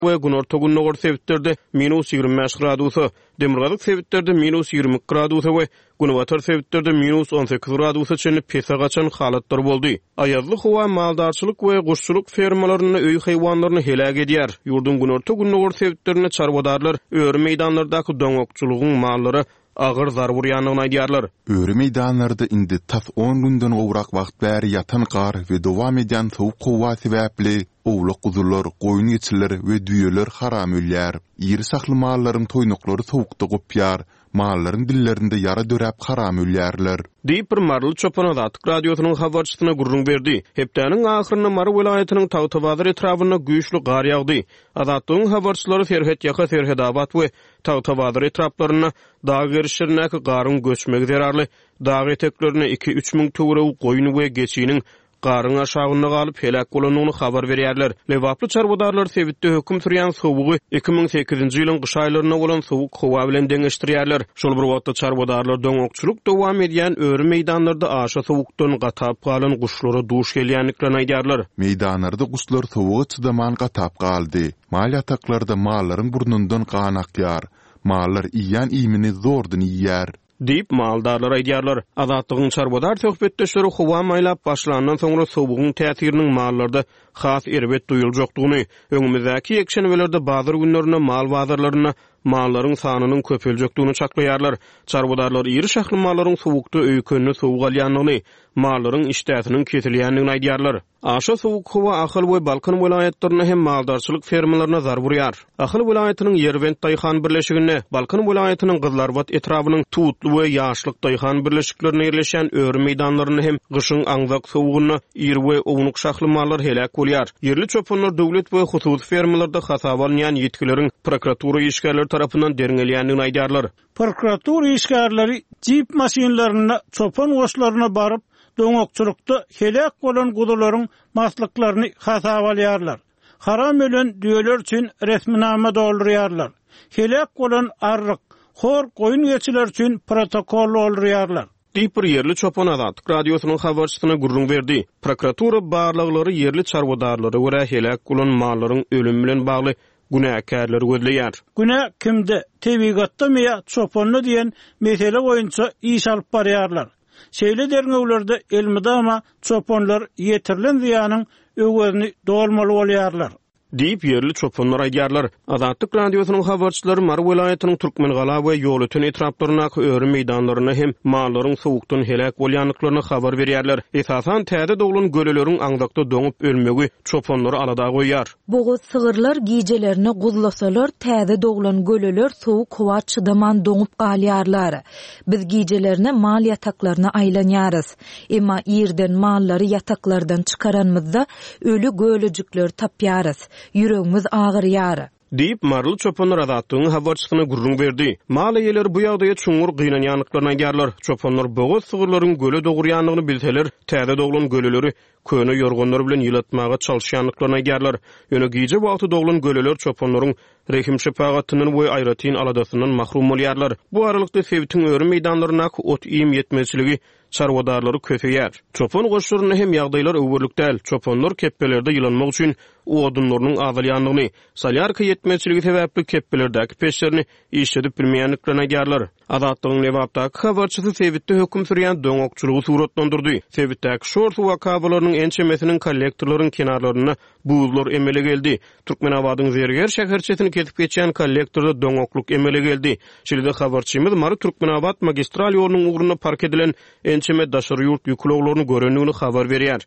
we günorta günnogor sebitlerde -25 gradusa, demirgazyk sebitlerde -20 gradusa we günewatar sebitlerde -18 gradusa çenli pesa gaçan halatlar boldy. Ayazly howa maldarçylyk we guşçuluk fermalaryny öý haýwanlaryny helak edýär. Ýurdun günorta günnogor sebitlerini çarwadarlar öýri meýdanlardaky doňokçulugyň mallary agyr zarar burýanlygyny aýdýarlar. Öýri meýdanlarda indi tas 10 günden gowrak wagt bäri ýatan gar we dowam edýän sowuk howa sebäpli owluk guzurlar, goýun ýeçiler we düýeler haram ölýär. Ýeri sakly mallaryň toýnoklary sowukda gopýar, mallaryň dillerinde yara döräp haram ölýärler. Diýip bir marly çopan Azatyk radiosynyň habarçysyna gurrun berdi. Hepdeniň ahyrynda Mary welaýatynyň Tawtabazyr etrawyna güýçli gar ýagdy. Azatyň habarçylary Ferhet ýaka Ferhedabad we Tawtabazyr etraplaryna dag gerişlerindäki garyň göçmegi zerarly. Dag eteklerine 2-3 miň töwre goýun we geçiniň garyn aşagyna galyp helak bolanyny habar berýärler. Lewaply çarwadarlar sebitde höküm sürýän sowugy 2008-nji ýylyň gyş aýlaryna bolan sowuk howa bilen deňeşdirýärler. Şol bir wagtda çarwadarlar doňokçuluk dowam edýän öýri meýdanlarda aşa sowukdan gatap galan guşlara duş gelýänliklerini aýdýarlar. Meýdanlarda guşlar sowugy çydaman gatap galdy. Mal ýataklarda mallaryň burnundan gan akýar. Mallar iýän iýmini zordan iýýär. Diýip maldarlar aýdýarlar. Azatlygyň çarwadar söhbetdeşleri howa maýlap başlanandan soňra sowugyň täsiriniň mallarda has erbet duýuljakdygyny, öňümüzdäki ýekşenwelerde bazar günlerine mal bazarlaryna mallaryň sanynyň köpeljekdigini çaklaýarlar. Çarwadarlar ýeri şahly mallaryň sowukda öýkönni sowuk alýanlygyny, mallaryň iştäsiniň kesilýänligini aýdýarlar. Aşa sowuk howa Ahyl we Balkan welaýatlaryna hem maldarçylyk fermalaryna zarar burýar. Ahyl welaýatynyň Yerwent daýhan birleşigine, Balkan welaýatynyň Gyzlarbat etrawynyň Tuutly we Ýaşlyk daýhan birleşiklerine ýerleşen öýri meýdanlaryny hem gyşyň aňzak sowugyny ýer we ownuq şahly mallar helak bolýar. Yerli çopanlar döwlet we hususy fermalarda hasap alynýan ýetkileriň prokuratura işgärleri tarapyndan deriňelýänligini aýdýarlar. Prokuratura işgärleri jip maşinlaryna çopan goşlaryna baryp doňokçulukda helak bolan gudularyň maslyklaryny hasap alýarlar. Haram ölen düýeler üçin resminama doldurýarlar. Helak bolan arryk, hor goýun ýeçiler üçin protokol doldurýarlar. Diýip yerli çopan Azatyk radiosynyň habarçysyna gurrun berdi. Prokuratura barlyklary yerli çarwadarlary görä helak bolan mallaryň ölümi bilen bagly günäkärleri gözleýär. Günä kimde tebigatda meýa çopanly diýen mesele boýunça iş alyp barýarlar. Şeýle derňewlerde elmidama çopanlar ýetirilen ziýanyň öwgerini dolmaly bolýarlar. Diýip yerli çopanlar aýdýarlar. Azatyk radiosynyň habarçylary Mary welaýatynyň Türkmengala we Ýolutyn etraplaryna öýri meýdanlaryna hem mallaryň sowukdan helak bolýanlyklaryny habar berýärler. Esasan täze doglan göleleriň aňdakda doňup ölmegi çopanlary alada goýýar. Boğuz sığırlar gijelerini guzlasalar täze doglan göleler sowuk howa çydaman doňup galýarlar. Biz gijelerini mal ýataklaryna aýlanýarys. Emma ýerden mallary ýataklardan çykaranmyzda ölü gölejikler tapýarys. Yüreğimiz ağrıyar. Diýip marly çopanlar Azatygyň habarçysyna gurrun berdi. Mal eýeleri bu ýagdaýa çuňur gynanýanlyklaryny aýdýarlar. Çopanlar boğaz sığırlaryň göle dogurýanlygyny bilseler, täze doglan göleleri köne ýorgonlar bilen ýylatmaga çalyşýanlyklaryny aýdýarlar. Ýöne gije wagty doglan göleler çopanlaryň rehim şepagatynyň we aýratyn aladasyndan mahrum bolýarlar. Bu aralykda sebitiň öýri meýdanlaryna ot iýim ýetmezçiligi çarwadarlary köpeýär. Çopan goşlaryna hem ýagdaýlar öwürlükdäl. Çopanlar keppelerde ýylanmak üçin odunlarynyň azalýanlygyny, salyarka ýetmezçiligi sebäpli keppelerdäki peşlerini işledip bilmeýänliklerini aýdýarlar. Azatlygyň Lewapdaky habarçysy sebitde höküm sürýän doňokçulugy suratlandyrdy. Sebitdäki şor suwa kabelarynyň ençemesiniň kollektorlaryň kenarlaryna buzlar emele geldi. Türkmenabadyň Zerger şäherçesini kesip geçen kollektorda doňokluk emele geldi. Şeýle habarçymyz Mary Türkmenabad magistral ýolunyň ugruna park edilen ençeme daşary ýurt ýükloglaryny görenligini habar berýär.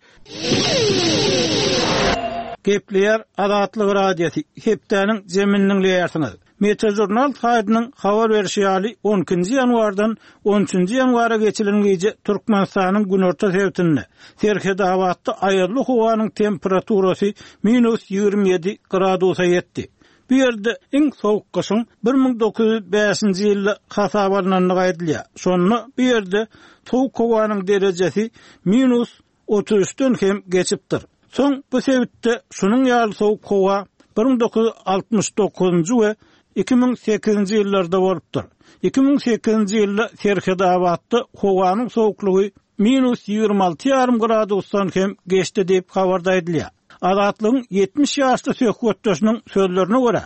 Gepleýär Azatlyk radiosi hepdeniň zemininiň leýärsiňiz. Metrojurnal saýtynyň habar berişi ýaly 12-nji ýanwardan 13-nji ýanwara geçilen gece Türkmenistanyň günorta sebitinde Ferhedabadda aýyrly howanyň temperaturasy -27 gradusa ýetdi. Bu ýerde iň sowuk gyşyň 1905-nji ýylda hasap alynanlygy aýdylýar. Şonu bu ýerde sowuk howanyň derejesi -33-den hem geçipdir. Soň bu sebitde şunyň ýaly sowuk howa 1969-njy we 2008-nji ýyllarda bolupdyr. 2008-nji ýylda Ferhedabadda howanyň sowuklugy -26,5 gradusdan hem geçdi diýip habarda edilýär. Adatlygyň 70 ýaşly söhbetdeşiniň sözlerine görä,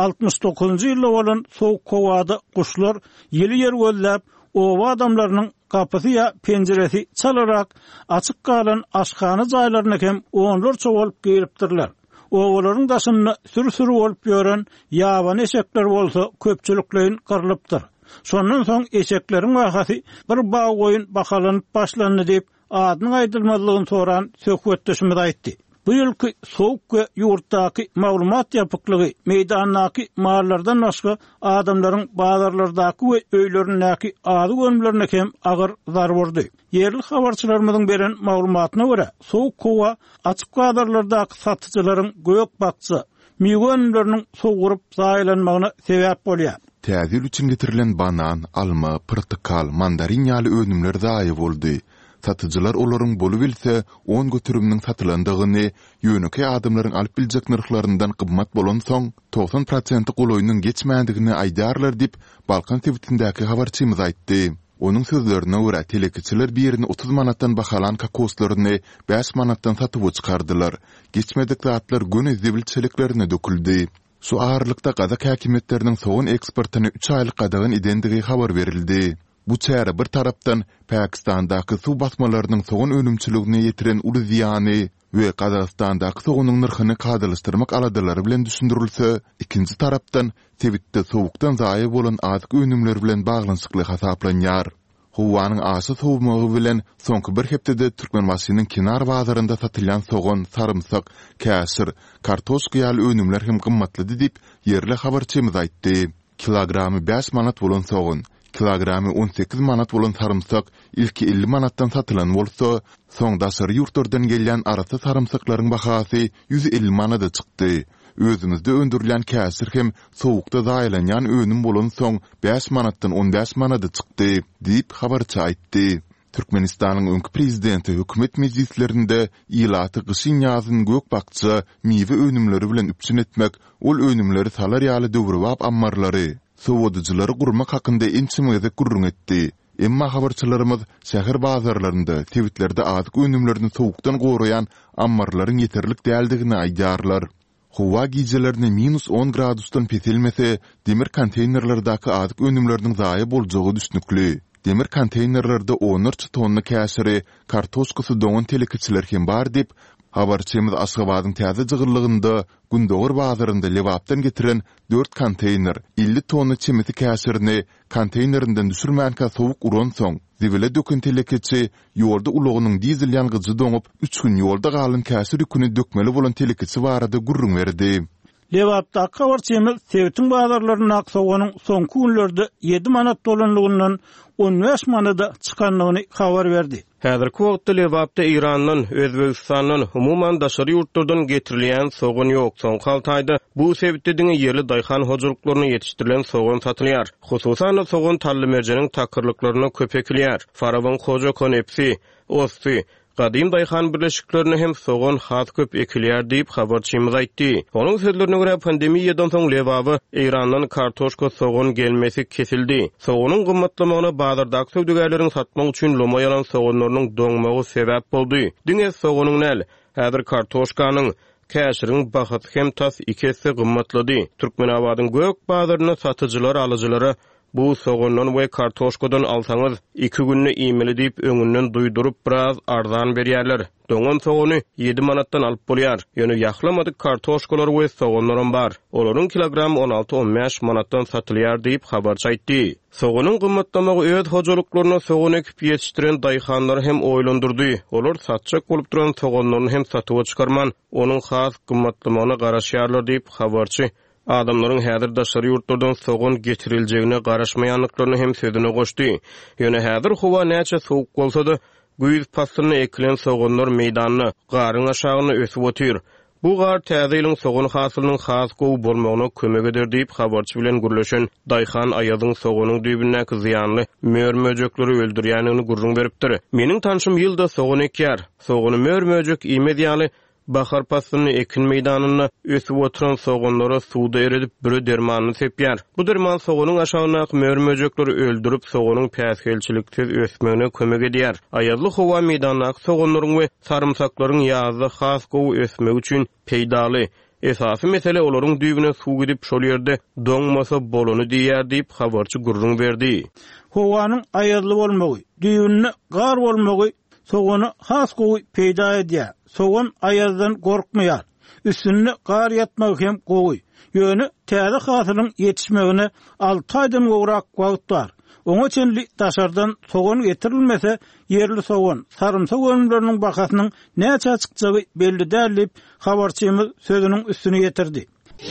69-njy ýylda bolan sowuk kowada kuşlar ýeli ýer göllep, owa adamlarynyň kapysy ýa penjeresi çalarak açyk galan aşkany jaýlaryna hem onlar çowulyp gelipdirler. Owalaryň daşyny sür-sür bolup ýören ýaban eşekler bolsa köpçüliklerin kyrlypdyr. Şondan soň eşekleriň wagasy bir baý goýun bakalanyp başlandy diýip adyny aýdylmalygyny soran söhbetdeşimiz aýtdy. Bu ýylky sowuk we ýurtdaky maglumat ýapyklygy meýdandaky mallardan başga adamlaryň bazarlardaky we öýlerindäki ady gönümlerine hem agyr zar berdi. Yerli habarçylarymyzyň beren maglumatyna görä, sowuk kowa açyk bazarlardaky satyjylaryň göýek bakçy miýgönümleriniň soğurup zaýlanmagyna sebäp bolýar. Täzil üçin getirilen banan, alma, portakal, mandarin ýaly önümler zaýy boldy. Satyjylar olaryň bolup bilse 10 götürümniň satylandygyny, ýöneki adamlaryň alyp biljek narxlaryndan gymmat bolan soň 90% goloýunyň geçmädigini aýdarlar diýip Balkan TV'tindäki habarçymyz aýtdy. Onun sözlerine görä telekiçiler bir ýerini 30 manatdan bahalan kakoslaryny 5 manatdan satyp çykardylar. Geçmedik zatlar göne zibilçiliklerine döküldi. Şu ağırlıkta Gazak häkimetleriniň soğun eksportyny 3 aýlyk gadagyn edendigi habar berildi. Bu çäre bir tarapdan Pakistandaky suw basmalarynyň soğun önümçiligine ýetiren uly ziýany we Kazakistandaky soğunyň narhyny kadrlaşdyrmak aladylary bilen düşündirilse, ikinji tarapdan Tewitde sowukdan zaýy bolan azyk önümler bilen baglanşykly hasaplanýar. Howanyň aşy sowmagy bilen soňky bir hepdede Türkmenbaşynyň kenar bazarynda satylan soğan, sarımsak, käsir, kartoşka ýaly önümler hem gymmatlydy diýip yerli habarçymyz aýtdy. Kilogramy 5 manat bolan soğan, kilogramy 18 manat bolan sarımsak ilki 50 manatdan satylan bolsa, soň daşary ýurtlardan gelýän arasy sarımsaklaryň bahasy 150 manata çykdy. Özümizde öndürilen käsir hem sowukda zaýlanýan önüm bolan soň 5 manatdan 15 manata çykdy diýip habarçy aýtdy. Türkmenistanyň öňkü prezidenti hökümet meclislerinde ýylaty gyşyn ýazyň gökbakçy miwe önümleri bilen üpçün etmek, ol önümleri salar ýaly döwrüwap ammarlary, sowadyjylary gurmak hakynda ençimede gurrun etdi. Emma habarçylarymyz şäher bazarlarynda, tewitlerde azyk önümlerini sowukdan goraýan ammarlaryň ýeterlik däldigini aýdarlar. Howa gijelerini -10 gradusdan petilmese, demir konteynerlerdaky azyk önümleriniň zaýy boljagy düşnükli. Demir konteynerlerde 10 tonna käsiri, kartoşkasy doňan telekiçiler hem bar diýip habarçymyz Aşgabatyň täze jygyrlygynda Gündoğur bazarynda lewapdan getiren 4 konteyner 50 tonna çimiti käsirini konteynerinden düşürmänkä sowuk uran soň zibile dökün telekiçi ýolda ulugynyň dizel ýangyjy doňup 3 gün ýolda galan käsir ýüküni dökmeli bolan telekiçi barada gurrun berdi. Lewapda habarçymyz Tewitiň bazarlaryna soňanyň soňky günlerde 7 manat dolanlygyndan 15 manada çykanlygyny habar berdi. Häzirki wagtda Lewapda Irandan, Özbegistandan, umuman daşary ýurtlardan getirilýän soğan ýok. Soň haltaýda bu sebäpden ýerli daýhan hojuluklaryna ýetişdirilen soğan satylýar. Hususan soğan tallymerjeniň takyrlyklaryna köpekilýär. Farawan hoja konepsi, osty, Gadim daýhan birleşiklerini hem soğan has köp ekilýär diýip habarçymyz aýtdy. Onuň sözlerine görä pandemiýadan soň Lewapy Irandan kartoşka soğan gelmesi kesildi. Soğanyň gymmatlamagyna bazardaky söwdegärleriň satmak üçin lomaýalan soğanlarynyň doňmagy sebäp boldy. Diňe soğanyň näl? Häzir kartoşkanyň käşiriň bahasy hem tas 2 hesse gymmatlady. Türkmenabadyň gök bazaryna satyjylar alyjylary bu soğandan we kartoşkadan alsaňyz 2 günni iýmeli diýip öňünden duýdurup biraz arzan berýärler. Doňan soğany 7 manatdan alyp bolýar. Ýöne ýahlamadyk kartoşkalar we soğanlarym bar. Olaryň kilogramy 16-15 manatdan satylýar diýip habarçy aýtdy. Soğanyň gymmatlamagy öz hojalyklaryna soğan ekip ýetişdiren daýhanlary hem oýlandyrdy. Olar satjak bolup duran soğanlaryny hem satyp çykarman, onuň has gymmatlamagyna garaşýarlar diýip habarçy adamlaryň häzir daşary ýurtlardan soğan getiriljegine garaşmaýanlyklaryny hem sözüne goşdy. Ýöne häzir howa näçe sowuk bolsa-da, güýz pastyny ekilen soğanlar meýdanyny, garyň aşagyna ösüp otyr. Bu gar täze ýylyň soğan hasylynyň has gowy bolmagyna kömek eder diýip habarçy bilen gürleşen daýhan Aýazyň soğanyň düýbündäki ziýanly mör-möjekleri öldürýänini gurrun beripdir. Meniň tanşym ýylda soğan ekýär. Soğany mör-möjek iýme diýany bahar pasyny ekin meýdanyna ösüp oturan soğanlara suwda eredip bir dermanyny sepýär. Bu derman soğanyň aşagyna möýmejekleri öldürip soğanyň päsgelçiliksiz ösmegine kömek edýär. Aýazly howa meýdanyna soğanlaryň we sarymsaklaryň ýazda has gowy ösmegi üçin peýdaly. Esasy mesele olaryň düýgüne suw gidip şol ýerde doňmasa bolany diýär diýip habarçy gurrun berdi. Howanyň aýazly bolmagy, düýgüne gar bolmagy soğany has gowy peýda edýär. Soğan aýazdan gorkmaýar. Üstüne gar ýatmagy hem gowy. Ýöne täze hasylyň ýetişmegine 6 aýdan gowrak wagt bar. Oňa çenli taşardan soğan getirilmese, yerli soğan, sarımsak önümlerinin bakasynyň näçe açykçygy belli däl diýip habarçymyz sözüniň üstüne getirdi.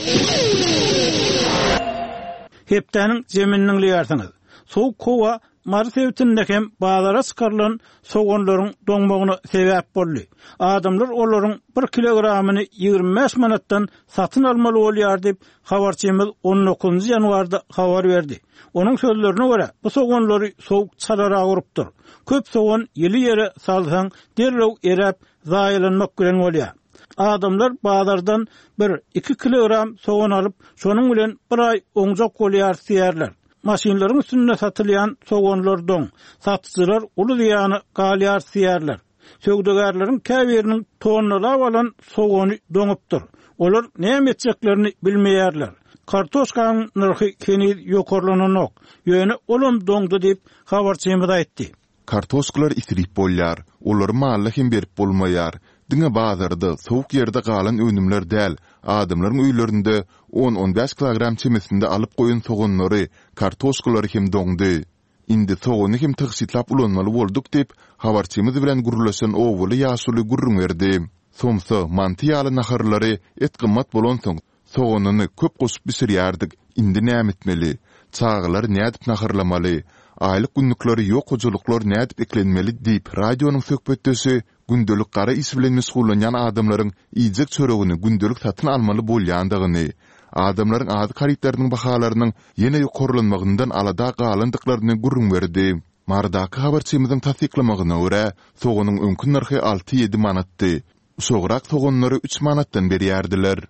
Hepdäniň jeminiň ýarsyňyz. Sow kowa marsewtinde hem bazara çykarylan soğanlaryň doňmagyna sebäp boldy. Adamlar olaryň 1 kilogramyny 25 manatdan satyn almaly bolýar diýip habarçymyz 19 ýanwarda habar berdi. Onun sözlerine göre bu soğanları soğuk çalara vurupdur. Köp soğan yeli yere salsan derrew erep zaýylanmak bilen bolýar. Adamlar bazardan 1-2 kilogram soğan alıp şonuň bilen bir ay oňjak bolýar diýerler. Maşinlaryň üstünde satylýan soğanlar doň. Satyjylar uly diýany galýar diýerler. Söwdegärleriň käbiriniň tonnalap alan soğany doňupdyr. Olar näme etjeklerini bilmeýärler. Kartoşkanyň narhy kenir ýokarlananok. Ýöne olam doňdy diýip habarçymyz aýtdy. Kartoşkalar isrip bolýar, olar maly hem berip bolmaýar. Diňe bazarda sowuk ýerde galan önümler däl, adamlaryň öýlerinde 10-15 kilogram çemesinde alyp goýun soğanlary, kartoşkalary hem doňdy. Indi soğany hem tygsytlap ulanmaly bolduk diýip habarçymyz bilen gurulaşan owaly ýaşuly gurrun berdi. Somsa mantiýaly naharlary et gymmat bolan soň soğanyny köp goşup bisirýärdik. Indi näme etmeli? Çağlar nädip naharlamaly? Aýlyk günnükleri ýok hojuluklar nädip eklenmeli diýip radionyň söhbetdesi gündelik gara iş bilen meşgullanýan adamlaryň iýjek çöregini gündelik satyn almaly bolýandygyny, adamlaryň ady karitlarynyň bahalarynyň ýene ýokarlanmagyndan alada galandyklaryny gurrun berdi. Mardaky habarçymyzyň tasdiklamagyna görä, soğanyň öňkü narhy 6-7 manatdy. Soğrak soğanlary 3 manatdan berýärdiler.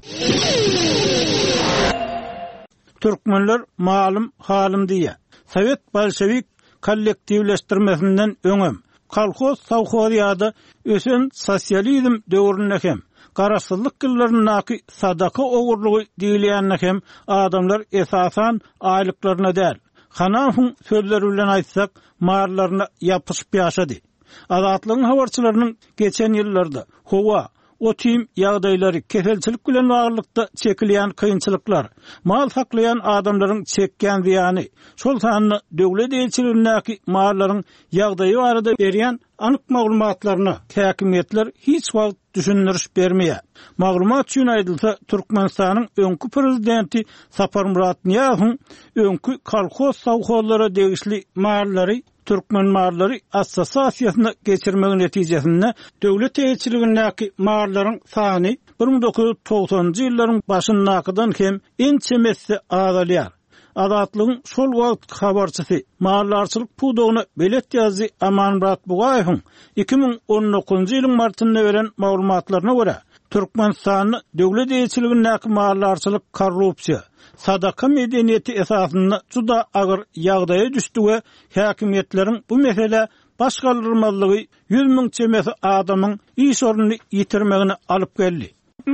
Türkmenler malym halim diýär. Sovet Bolşewik kollektivleşdirmesinden öňem kolhoz sowhoziyada ösen sosializm döwründe hem garaşsyzlyk ýyllarynaky sadaka ogurlugy diýilýänne hem adamlar esasan aýlyklaryna däl, Hanafuň sözleri bilen aýtsak, marlaryna ýapyşyp ýaşady. Azatlygyň habarçylarynyň geçen ýyllarda howa, otim ýagdaýlary, keselçilik bilen baglykda çekilýän kynçylyklar, mal saklayan adamlaryň çekýän ziýany, şol sanyny döwlet elçiligindäki mallaryň ýagdaýy barada berýän anyk maglumatlaryna häkimetler hiç wagt düşündiriş bermeýär. Maglumat üçin aýdylsa, Türkmenistanyň öňkü prezidenti Sapar Murat Niýazowyň öňkü kolhoz sowhozlara degişli mallary Türkmen mallary assosiasiýasyna geçirmegi netijesinde döwlet elçiligindäki mallaryň sany 1990-njy ýyllaryň başyndakydan hem ençemesi azalýar. Azatlygyň şol wagt habarçysy mallarçylyk pudogyny belet ýazdy Amanmurat Bugaýewiň 2019-njy ýylyň martynda beren maglumatlaryna görä, Türkmenistanyň döwlet elçiligindäki mallarçylyk korrupsiýa, sadaka medeniýeti esasyny juda agyr ýagdaýa düşdi we häkimetleriň bu mesele baş galdyrmazlygy 100 000 çemesi adamyň iş ornuny ýitirmegine alyp geldi.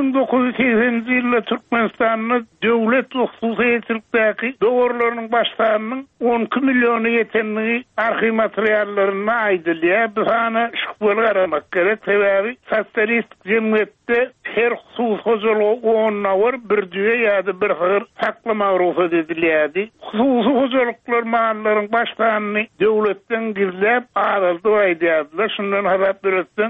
1980-nji ýylda Türkmenistanyň döwlet hususiyetlikdäki dogurlarynyň başlarynyň 12 milyony ýetenligi arxiv materiallaryna aýdylýar. Bu sany şüpeli garamak gerek. Sebäbi sotsialist jemgyýetde her husus hojulugy onna bir düýe ýa-da bir hyr saklama ruhsat edilýärdi. Hususy hojuluklar mallaryň başlaryny döwletden gizläp araldy aýdýardylar. Şundan habat beretdim.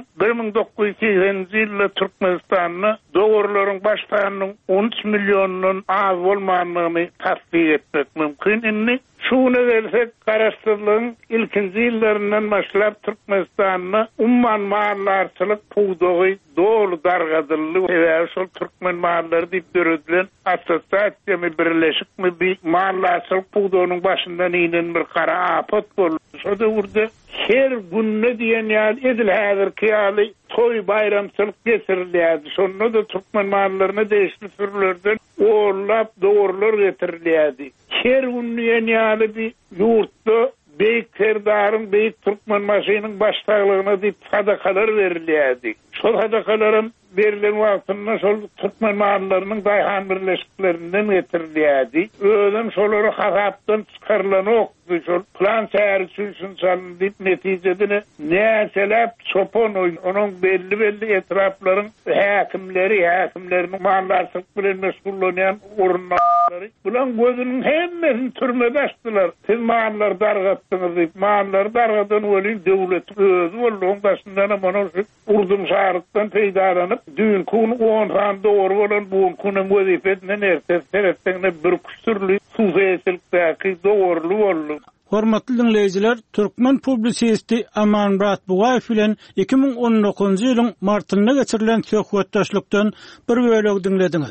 1980-nji ýylda Türkmenistanyň dogurlaryň başlarynyň 13 milyonyň az bolmagyny tasdik etmek mümkin. Şuna gelsek, garaşsyzlygyň ilkinji ýyllaryndan başlap Türkmenistanyň umman mallarçylyk pudogy dolu dargadylly we şol Türkmen mallary diýip görülen assosiasiýa birleşikmi bir mallarçylyk pudogynyň başyndan inen bir kara apat boldy. Şo döwürde her günne diýen ýaly edil häzirki ýaly toy bayramçylyk getirilýärdi. Şonda da Türkmen mallaryna değişli türlerden oğurlap doğrular getirilýärdi. Her günne ýaly bir ýurtda beýik serdarın, beýik Türkmen maşynyň başçylygyna diýip sadakalar berilýärdi. Şol sadakalarym berilen wagtynda şol Türkmen mallarynyň daýhan birleşiklerinden getirilýärdi. Özüm şolary hasapdan çykarlan okdy. Şol plan şäher süýsün çalyp netijede näselep çopon onuň belli etraflaryň häkimleriniň mallarsyk bilen meşgullanýan orunlary bulan gözüniň hemmesini türmede açdylar. Siz mallar dargatdyňyz diýip mallar dargadan welin döwlet özü bolýan başyndan mana urdum şahardan peýdalanyp düň kun 10 saat doğru bolan bu kunun wezifetine ertesine bir küstürlü suzesilkdäki doğrulu boldy. Hormatly dinleýijiler, Türkmen publisisti Amanmurat Bugaýew bilen 2019-njy ýylyň martynda geçirilen söhbetdaşlykdan bir bölegi dinlediňiz.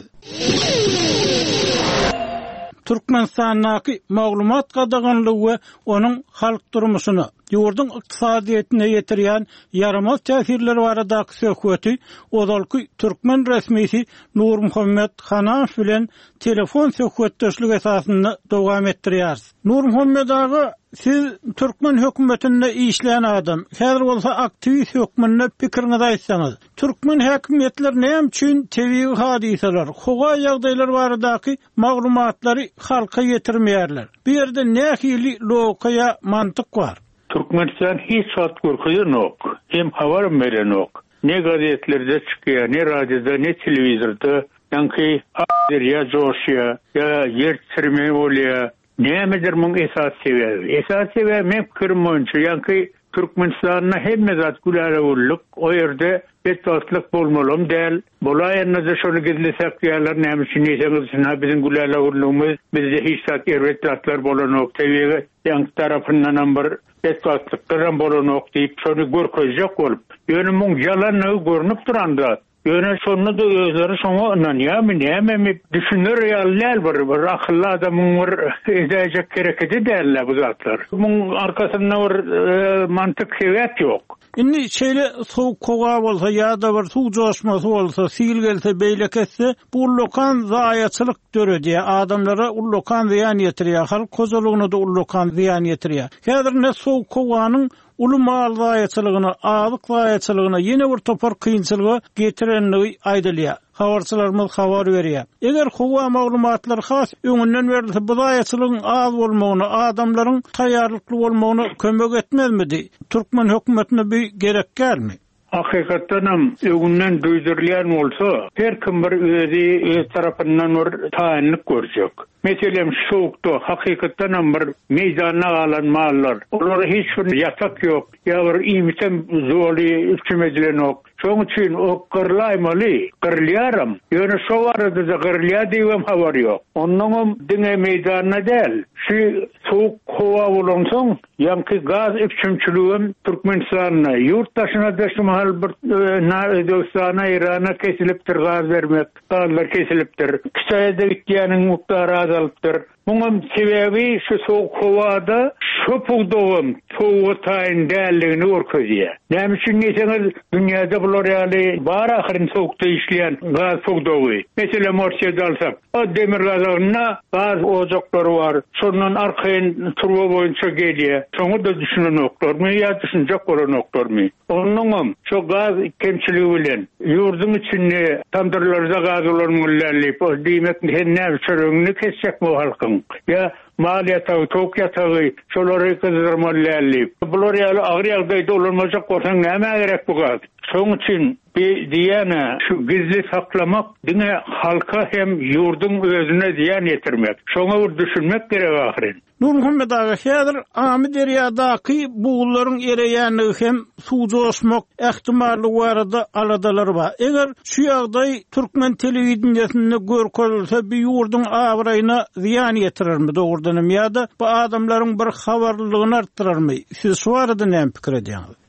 Türkmenistanyň maglumat gadaganlygy we onuň halk durmuşyny, ýurdun ykdysadyetine ýetirýän yaramaz täsirleri baradaky söhbeti odalky Türkmen resmisi Nur Muhammed Hanan bilen telefon söhbetdaşlyk esasynda dowam etdirýär. Nur Muhammed aga, siz Türkmen hökümetinde işleyen adam, häzir bolsa aktivist hökümine pikiriňizi aýtsaňyz. Türkmen häkimetleri näme üçin tebii hadiseler, howa ýagdaýlar baradaky maglumatlary halka ýetirmeýärler? Bu ýerde nähili logika mantyk bar? Türkmenistan hiç saat korkuyor yok. Hem haber veren yok. Ne gazetelerde çıkıyor, ne radyoda, ne televizorda. Yani ya coşuyor, ya yer sürmeye oluyor. Ne midir bunun esas sebebi? Esas sebebi men fikrim boyunca. Yani Türkmenistan'na hem mezat gülere olduk. O yerde etvatlık bolmalım değil. Bolayanına da şunu gizlisek diyorlar. Ne için neyseniz bizim gülere olduğumuz bizde hiç saat ervetlatlar bolan yok. Tabii yan tarafından bir etvatlıklardan bolan yok deyip şunu görkezecek olup. Yönümün yalanlığı görünüp duranda. Yöne sonunda da özleri sonra neyemi düşünür realler var. Akıllı adamın var edecek gerekedi derler bu zatlar. Bunun arkasında var mantık sevet yok. Inni şeýle soğuk kowa bolsa ýa-da bir suw joşmasy bolsa, sil gelse beýlek etse, bu lokan zaýaçylyk dörediýär. Adamlara ul lokan ziýan ýetirýär. Halk kozulugyna da ul lokan ziýan ýetirýär. Häzir ne soğuk kowanyň ulu mal zaýaçylygyna, azyk zaýaçylygyna ýene bir topar kynçylygy getirenligi aýdylýar. Habarçylarymyz habar berýär. Eger howa maglumatlar has öňünden berilse, bu zaýaçylygyň az bolmagyny, adamlaryň taýýarlykly bolmagyny kömek etmezmidi? Türkmen hökümetine bir gerek gelmi? Hakikaten öňünden duýdurylýan bolsa, her kim bir öz tarapyndan bir taýinlik görjek. Meselem şoğukta hakikaten bir meydana alan mallar. Onlara hiçbir yatak yok. Ya bir imiten zoli hükümetilen yok. Şoň üçin o kırlaymalı, kırlayaram. Yönü şo varada da kırlaya diýem habar yok. Ondan dine meydana del. Şu soğuk hova bolansoň, ýa-ki gaz üçümçülüğüm Türkmenistan'a, yurttaşına da şu mahal bir Özbekistana, İran'a kesilipdir gaz vermek. Gazlar kesilipdir. Kısaýda gitýäniň mukdary azalypdyr. Bunun sebebi şu soğuk havada şopugduğum soğuğu tayin değerliğini orközüye. Näme üçin neyseniz dünyada bular ýaly bar ahyryny soğukda işleyen gaz pugduğu. Mesela Morsiyada alsak, o demir gazlarına gaz ocaklary var. Şondan arkayn turba boýunça gelýär. Şoňa da düşünen oklarmy ýa düşünjek bolan oklarmy? Ondan şu gaz kemçiligi bilen ýurdun içinde tandırlarda gaz olanmyllarlyp, o diýmek näme çörüňni kesjek bu halkyň. Ya maliyata, tok yatağı, şolary kızdırmalylar. Bular ýaly agry ýagdaýda olanmajak bolsaň näme gerek bu gaz? Şoň üçin diýene şu gizli saklamak dine halka hem ýurdun özüne ziýan ýetirmek. Şoňa bir düşünmek gerek ahyrin. Nur Muhammed aga, häzir amy derýadaky buğullaryň ereýänligi hem suw joşmak ähtimallygy barada aladalar bar. Eger şu ýagdaý Türkmen telewizionyasynda görkezilse, bir ýurdun abraýyna ziýan ýetirirmi dogrudan ýa-da bu adamlaryň bir habarlylygyny artdyrarmy? Siz şu arada näme pikir edýäňiz?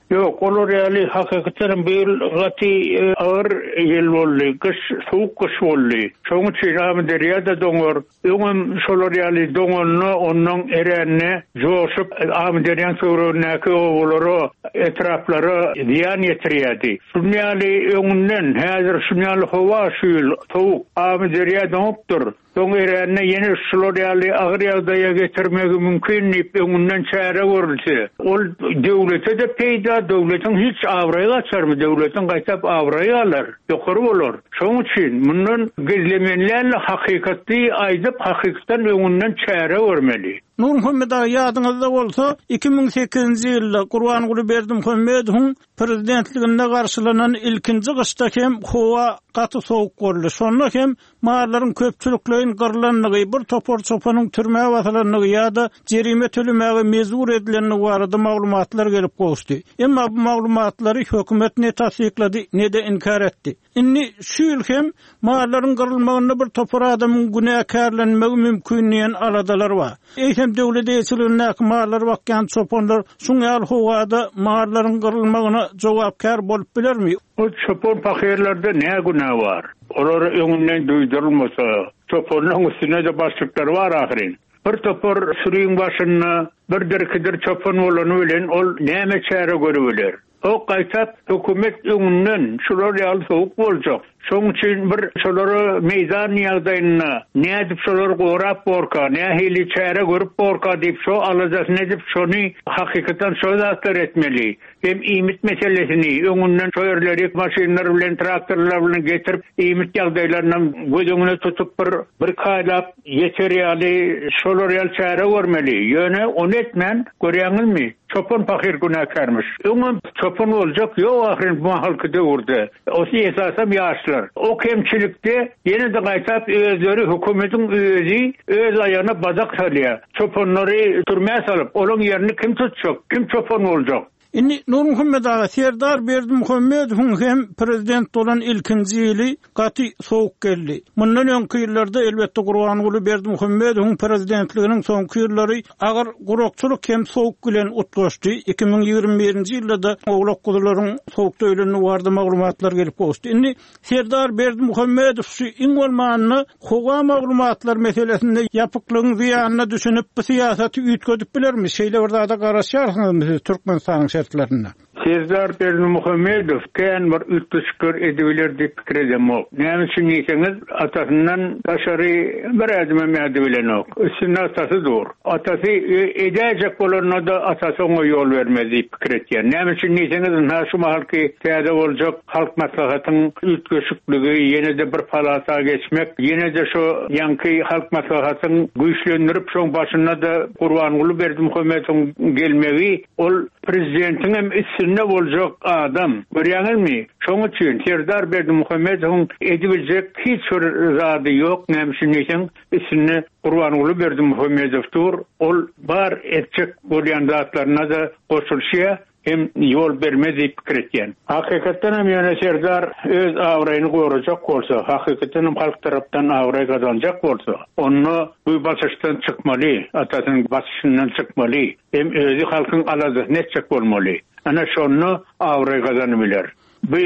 Yok, olur yani hakikaten bir gati ağır yıl oldu, soğuk kış oldu. Çoğun için Amderiyada donar, onun şolar yani donarını onun erenine coşup Amderiyan sorunaki oğulları etrafları ziyan yetiriydi. Şunyali önünden hazır şunyali hava şuyul soğuk Amderiya donuptur. Son erenine yeni şolar ağır yağdaya getirmek mümkün önünden çare görülse. O devlete de peyda devletin hiç avrayı açar mı? Devletin kaysap avrayı alır. Yukarı olur. Şunun için bunun gizlemenlerle hakikati aydıp hakikaten önünden çare vermeli. Nur Muhammed ağa yadınızda olsa 2008-nji ýylda Gurbanguly Berdimuhammedowyň prezidentliginde garşylanan ilkinji gysda hem howa gaty sowuk boldy. Şonda hem maalaryň köpçüliklerin gyrlanlygy, bir topor çopanyň türmäge basylanlygy ýa-da jerime tölemäge mezur edilenligi barada maglumatlar gelip goşdy. Emma bu maglumatlary hökümet ne tasdiklady, ne de inkar etdi. Inni şu ýyl hem maalaryň gyrylmagyna bir topor adamyň günäkärlenmegi mümkinliğin aladalar bar. Devlet eýçiligine maarlar bakyan çoponlar şuňal howada maarlaryň gyrylmagyna jogapkar bolup bilermi? O çopon pakirlerde ne günah var? Olar öňünden duýdurulmasa, çoponyň üstüne de başlyklary var ahirin. Bir topor sürüň başyna bir derkidir çopon bolany bilen ol näme çare görebilir? O gaýtap hökümet öňünden şular ýaly sowuk boljak. Şoň üçin bir şolary meýdan ýagdaýyna nädip şolar gorap borka, nähili çare görüp borka diýip şo alajak nädip şony hakykatan şo zatlar etmeli. Hem iýmit meselesini öňünden şo ýerleri maşynlar bilen traktorlar bilen getirip iýmit ýagdaýlaryny gözüňe tutup bir kaýlap ýeterýäli şolar ýaly çare görmeli. Ýöne onu etmän görýäňizmi? Çopon pakir günahkarmış. Öňün çopon boljak ýok ahirin bu halky döwürde. Osy esasam ýaşlar. O kemçilikde yine de gaýtap özleri hökümetin özü öz aýagyna bazak salýar. Çoponlary türmäge salyp, olaň ýerini kim tutjak? Kim çopon boljak? Inni Nur Muhammed ağa Serdar Berdimuhammedowyň hem prezident bolan ilkinji ýyly gaty sowuk geldi. Mundan öňki ýyllarda elbetde Gurbanguly Berdimuhammedowyň prezidentliginiň soňky ýyllary agyr gurokçuluk hem sowuk bilen utgaşdy. 2021-nji ýylda da oglak gudularyň sowukda ölenini barada maglumatlar gelip goşdy. Inni Serdar Berdimuhammedow şu iň bolmanyny howa maglumatlar meselesinde ýapyklygyň ziýanyna düşünüp bu siýasaty üýtgedip bilermi? Şeýle birde garaşýarsyňyz Türkmenistanyň şertlerine. Serdar Berdimuhammedow kän bir ütüşkür edibiler diýip pikir edem. Näme üçin diýseniz, atasyndan daşary bir adama mädi bilen ok. Üstüne atasy dur. Atasy edäjek bolanyna da atasy oňa ýol bermez diýip pikir etýär. Näme üçin diýseniz, şu mahalky täze boljak halk maslahatynyň ütgeşikligi, ýene de bir palata geçmek, ýene de şu ýanky halk maslahatyny güýçlendirip şoň başyna da Gurbanguly Berdimuhammedowyň gelmegi, ol prezidentiň hem üstünde boljak adam. Görýäňizmi? Şoň üçin Serdar Berdimuhammedowyň edibiljek hiç bir zady ýok. Näme üçin diýsen, üstünde Gurbanguly Berdimuhammedowdur. Ol bar etjek bolýan zatlaryna da goşulşýa hem yol bermez diýip pikir etýän. Hakykatdan hem ýöne Serdar öz awraýyny gorajak bolsa, hakykatdan hem halk tarapdan awraý gazanjak bolsa, onu bu basışdan çykmaly, atasynyň basışyndan çykmaly, hem özü halkyň aladyny netjek bolmaly. Ana şonu awraý gazanybiler. Bu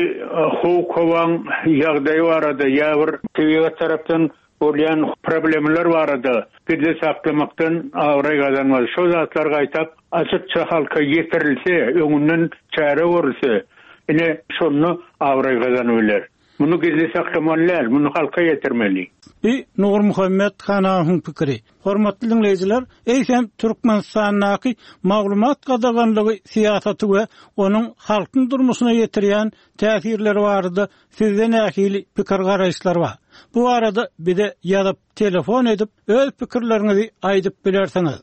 howaň ýagdaýy barada ýa-bir tebiyat tarapdan bolýan problemler barada gide saklamakdan awraý gazanmaly. Şo zatlar gaýtap açykça halka ýetirilse, öňünden çare görülse, ine şonu awraý gazanybiler. Bunu gizli saklamalylar, bunu halka ýetirmeli. Nur Muhammed hanahyň pikiri. Hormatly dinleýijiler, eýsem Türkmenistanyň maglumat gadaganlygy siýasaty we onuň halkyň durmuşyna ýetirýän täsirleri barada sizden ähili pikir garaşlar bar. Bu arada bir de ýazyp telefon edip öz pikirlerinizi aýdyp bilersiňiz.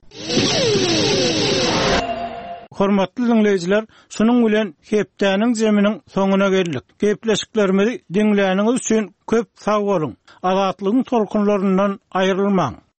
Hormatly dinleýijiler, şunuň bilen hepdäniň jeminiň soňuna geldik. Gepleşiklerimizi dinläniňiz üçin köp sag bolun. Azatlygyň tolkunlaryndan aýrylmaň.